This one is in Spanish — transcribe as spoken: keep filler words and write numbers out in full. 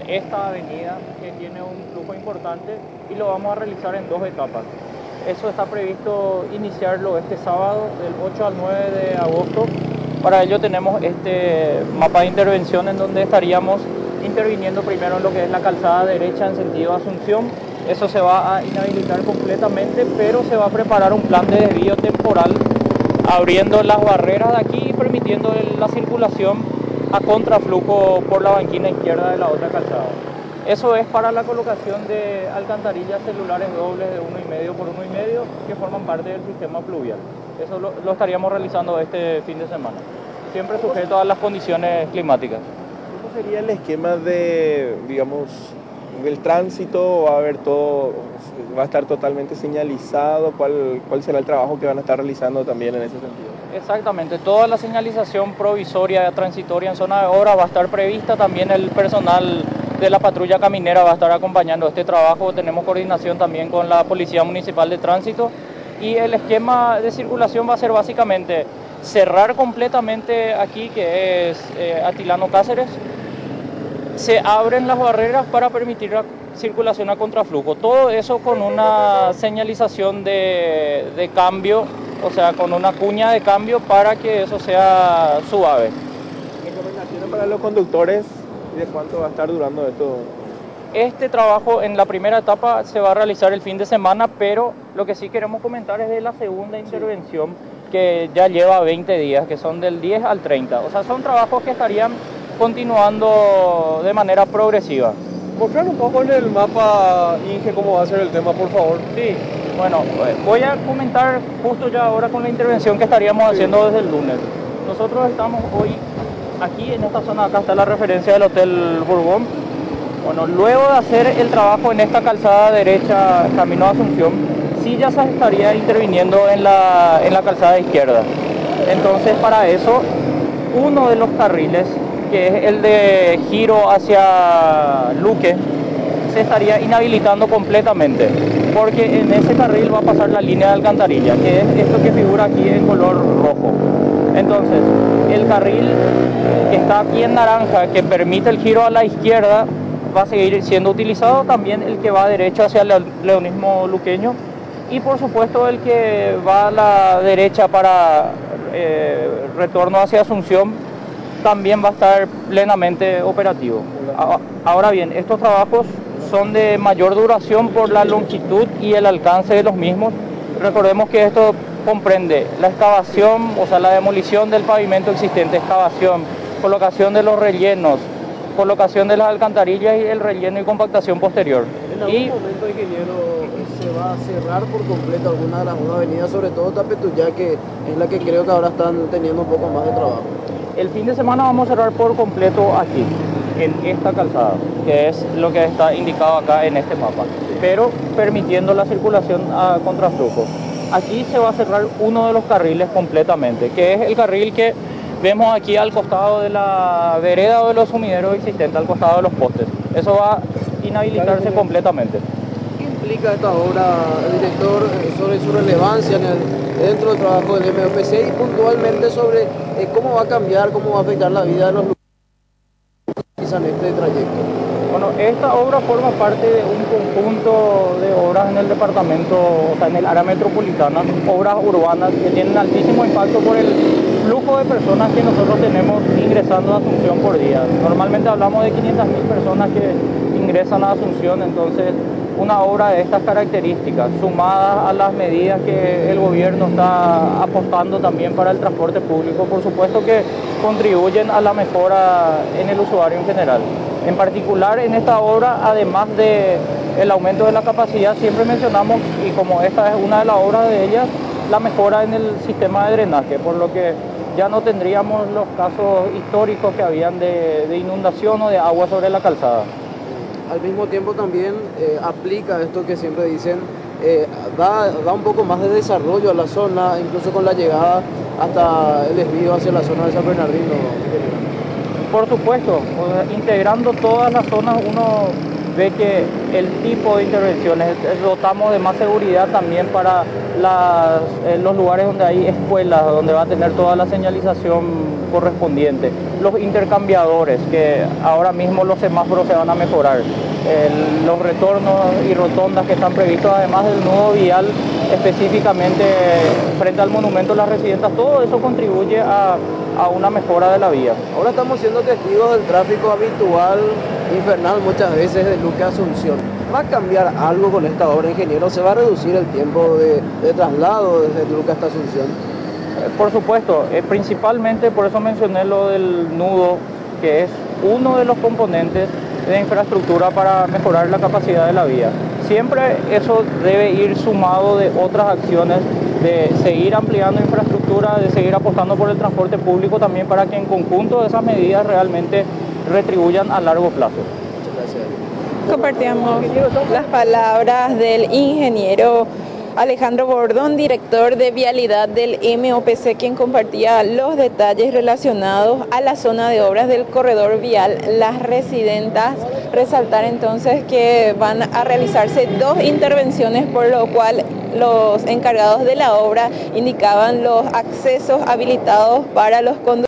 esta avenida que tiene un flujo importante y lo vamos a realizar en dos etapas. Eso está previsto iniciarlo este sábado del ocho al nueve de agosto. Para ello tenemos este mapa de intervención en donde estaríamos interviniendo primero en lo que es la calzada derecha en sentido Asunción. Eso se va a inhabilitar completamente, pero se va a preparar un plan de desvío temporal abriendo las barreras de aquí y permitiendo la circulación a contraflujo por la banquina izquierda de la otra calzada. Eso es para la colocación de alcantarillas celulares dobles de uno y medio por uno y medio que forman parte del sistema pluvial. Eso lo, lo estaríamos realizando este fin de semana, siempre sujeto a las condiciones climáticas. ¿Cómo sería el esquema de, digamos, del tránsito? ¿Va a haber todo, va a estar totalmente señalizado? ¿Cuál, cuál será el trabajo que van a estar realizando también en ese sentido? Exactamente, toda la señalización provisoria transitoria en zona de obra va a estar prevista. También el personal de la patrulla caminera va a estar acompañando este trabajo. Tenemos coordinación también con la Policía Municipal de Tránsito y el esquema de circulación va a ser básicamente cerrar completamente aquí, que es eh, Atilano Cáceres. Se abren las barreras para permitir la circulación a contraflujo. Todo eso con una señalización de, de cambio, o sea, con una cuña de cambio para que eso sea suave. ¿Recomendaciones para los conductores y de cuánto va a estar durando esto? Este trabajo en la primera etapa se va a realizar el fin de semana, pero lo que sí queremos comentar es de la segunda intervención, que ya lleva veinte días, que son del diez al treinta. O sea, son trabajos que estarían continuando de manera progresiva. Mostrar un poco en el mapa, Inge, cómo va a ser el tema, por favor. Sí, bueno, voy a comentar justo ya ahora con la intervención que estaríamos sí. haciendo desde el lunes. Nosotros estamos hoy aquí en esta zona, acá está la referencia del Hotel Bourbon. Bueno, luego de hacer el trabajo en esta calzada derecha, camino a Asunción, sí ya se estaría interviniendo en la, en la calzada izquierda. Entonces, para eso, uno de los carriles, que es el de giro hacia Luque, se estaría inhabilitando completamente, porque en ese carril va a pasar la línea de alcantarilla, que es esto que figura aquí en color rojo. Entonces, el carril que está aquí en naranja, que permite el giro a la izquierda, va a seguir siendo utilizado. También el que va derecho hacia el leonismo luqueño, y por supuesto el que va a la derecha para eh, retorno hacia Asunción también va a estar plenamente operativo. Ahora bien, estos trabajos son de mayor duración por la longitud y el alcance de los mismos. Recordemos que esto comprende la excavación, o sea, la demolición del pavimento existente, excavación, colocación de los rellenos, colocación de las alcantarillas y el relleno y compactación posterior. ¿En algún y, momento, ingeniero, se va a cerrar por completo alguna de las dos avenidas, sobre todo Tapetuyá, que es la que creo que ahora están teniendo un poco más de trabajo? El fin de semana vamos a cerrar por completo aquí, en esta calzada, que es lo que está indicado acá en este mapa, pero permitiendo la circulación a contraflujo. Aquí se va a cerrar uno de los carriles completamente, que es el carril que vemos aquí al costado de la vereda o de los sumideros existentes, al costado de los postes. Eso va a inhabilitarse completamente. ¿Qué implica esta obra, director, sobre su relevancia en el, dentro del trabajo del M O P C y puntualmente sobre eh, cómo va a cambiar, cómo va a afectar la vida de los lugares que utilizan este trayecto? Bueno, esta obra forma parte de un conjunto de obras en el departamento, o sea, en el área metropolitana, obras urbanas que tienen altísimo impacto por el flujo de personas que nosotros tenemos ingresando a Asunción por día. Normalmente hablamos de quinientas mil personas que ingresan a Asunción, entonces una obra de estas características, sumada a las medidas que el gobierno está apostando también para el transporte público, por supuesto que contribuyen a la mejora en el usuario en general. En particular, en esta obra, además del aumento de la capacidad, siempre mencionamos, y como esta es una de las obras de ellas, la mejora en el sistema de drenaje, por lo que ya no tendríamos los casos históricos que habían de, de inundación o de agua sobre la calzada. Al mismo tiempo también eh, aplica esto que siempre dicen, eh, da, da un poco más de desarrollo a la zona, incluso con la llegada hasta el desvío hacia la zona de San Bernardino. Por supuesto, integrando todas las zonas, uno ve que el tipo de intervenciones, dotamos de más seguridad también para las, eh, los lugares donde hay escuelas, donde va a tener toda la señalización correspondiente, los intercambiadores, que ahora mismo los semáforos se van a mejorar, el, los retornos y rotondas que están previstos, además del nudo vial específicamente frente al monumento de las residencias, todo eso contribuye a, a una mejora de la vía. Ahora estamos siendo testigos del tráfico habitual, infernal muchas veces, de Luque a Asunción. ¿Va a cambiar algo con esta obra, ingeniero? ¿Se va a reducir el tiempo de, de traslado desde Luque hasta Asunción? Eh, por supuesto, eh, principalmente por eso mencioné lo del nudo, que es uno de los componentes de infraestructura para mejorar la capacidad de la vía. Siempre eso debe ir sumado de otras acciones, de seguir ampliando infraestructura, de seguir apostando por el transporte público también, para que en conjunto de esas medidas realmente retribuyan a largo plazo. Muchas gracias. Compartíamos las palabras del ingeniero Alejandro Bordón, director de Vialidad del M O P C, quien compartía los detalles relacionados a la zona de obras del corredor vial Las Residentas. Resaltar entonces que van a realizarse dos intervenciones, por lo cual los encargados de la obra indicaban los accesos habilitados para los conductores.